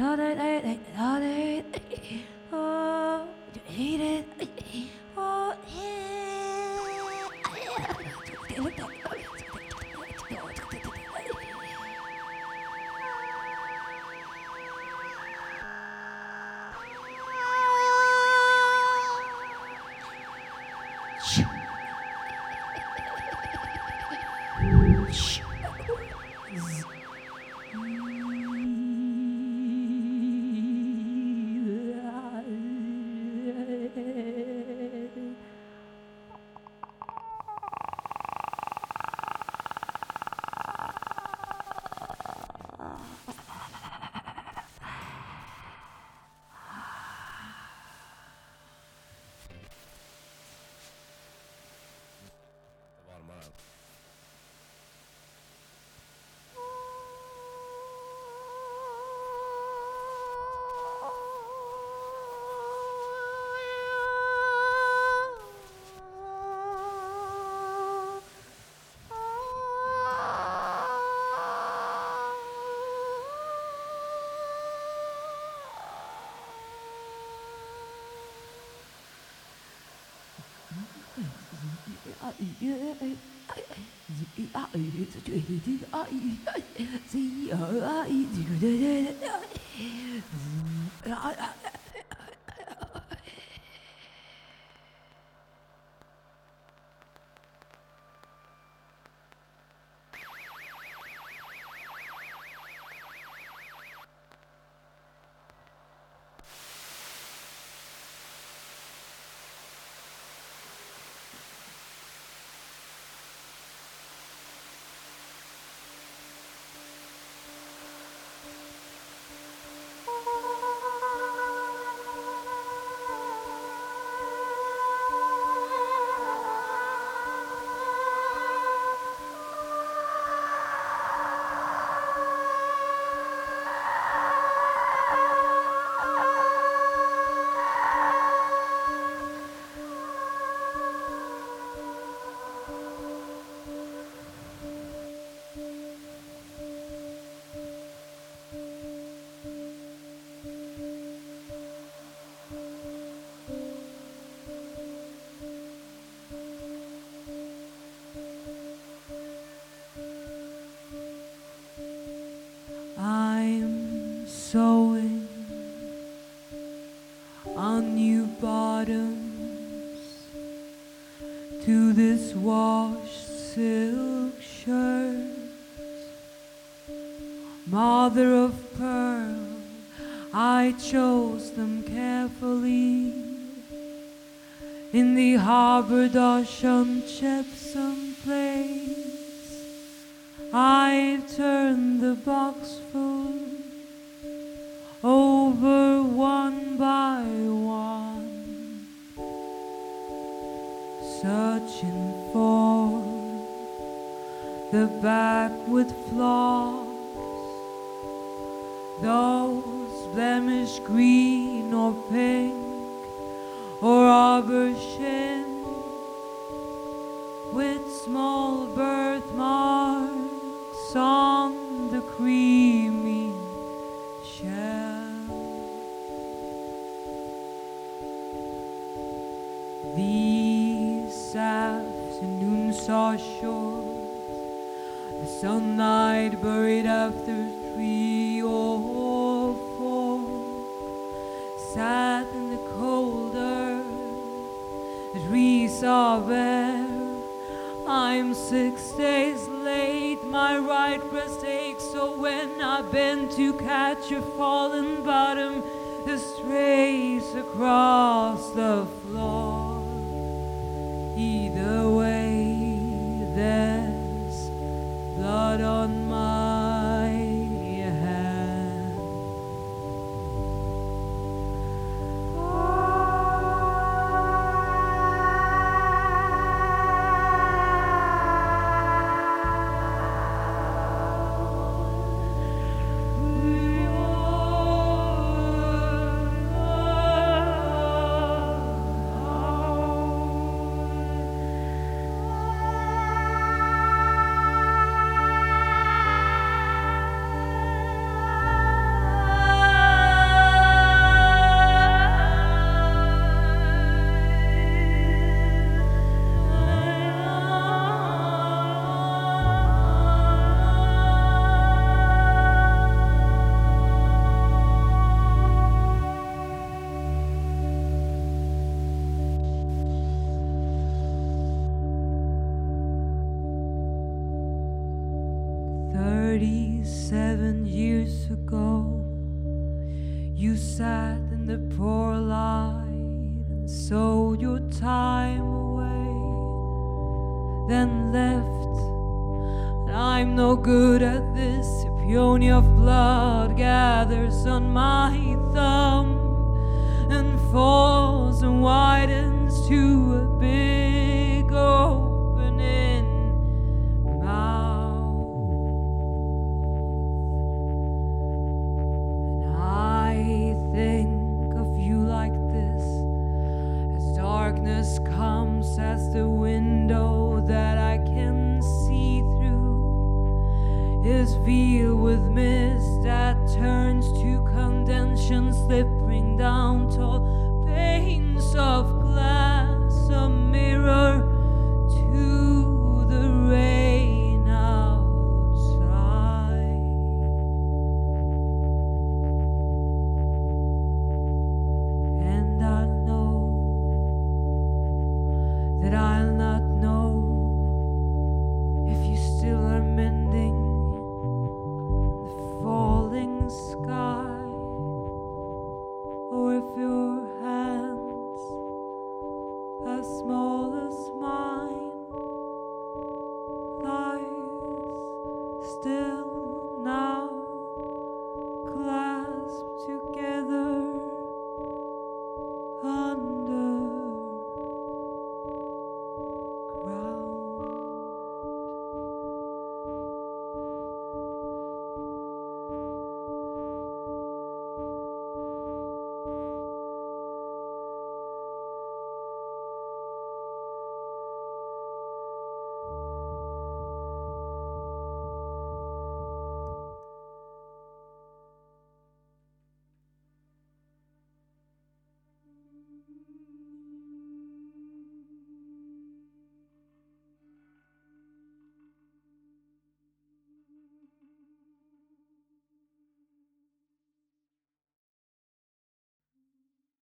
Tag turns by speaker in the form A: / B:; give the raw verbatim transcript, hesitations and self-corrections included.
A: I'm sewing on new bottoms to this washed silk shirt. Mother of pearl, I chose them carefully in the Haberdash Chepsom place. I turned the box full over one by one, searching for the back with flaws, those blemished green or pink or aubergine with small birthmarks on the creamy shell. These afternoons saw short, the sunlight buried after three or four, sat in the cold earth that we saw bare. I'm six days late, my right breast aches, so when I bend to catch a fallen bottom, it strays across the floor. Either way, there's blood on my hand. Thirty-seven years ago, you sat in the poor light and sold your time away, then left. And I'm no good at this. A peony of blood gathers on my thumb and falls and widens to a big opening mouth. And I think of you like this as darkness comes, as the window that I can see through is veiled with mist that turns to condensation, slipping down tall panes of glass, a mirror to the rain outside. And I know that I'll not know if you still are mending the falling sky, or if your hands, as small as mine, lies still now.